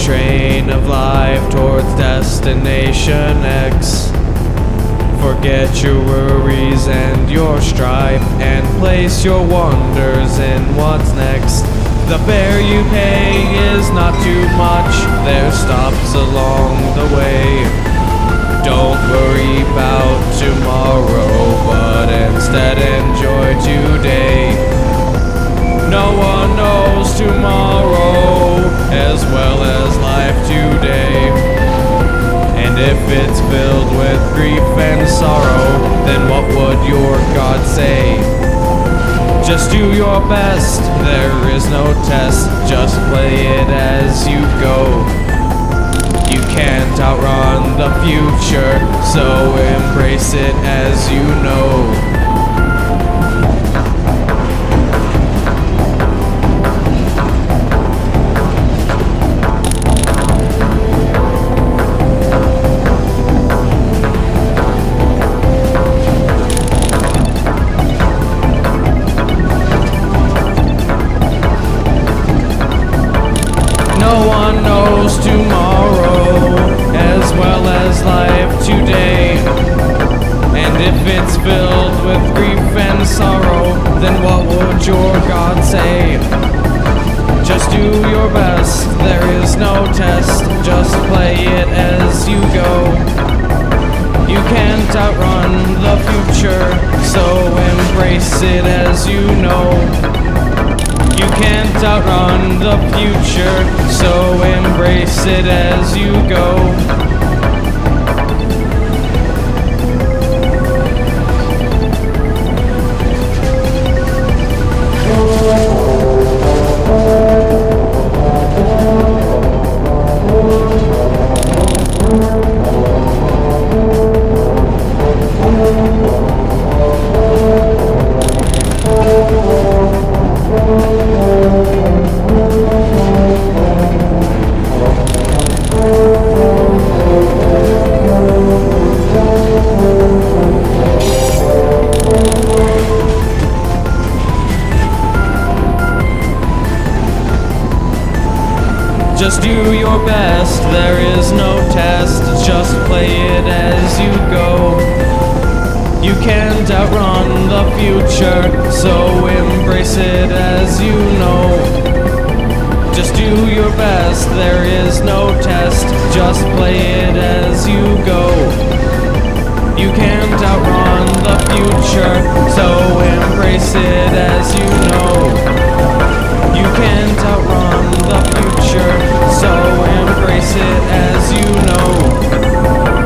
train of life towards destination X. Forget your worries and your strife, and place your wonders in what's next. The fare you pay is not too much, there's stops along the way. Don't worry about tomorrow, but instead enjoy today. No one knows tomorrow as well as life today. And if it's filled with grief and sorrow, then what would your God say? Just do your best, there is no test, just play it as you go. You can't outrun the future, so embrace it as you know. No one knows tomorrow as well as life today. And if it's filled with grief and sorrow, then what would your God say? Just do your best, there is no test, just play it as you go. You can't outrun the future, so embrace it as you know. You can't outrun the future, so embrace it as you go. Just do your best, there is no test, just play it as you go. You can't outrun the future, so embrace it as you know. Just do your best, there is no test, just play it as you go. You can't outrun the future, so embrace it as you know. You can't outrun the future, so embrace it as you know.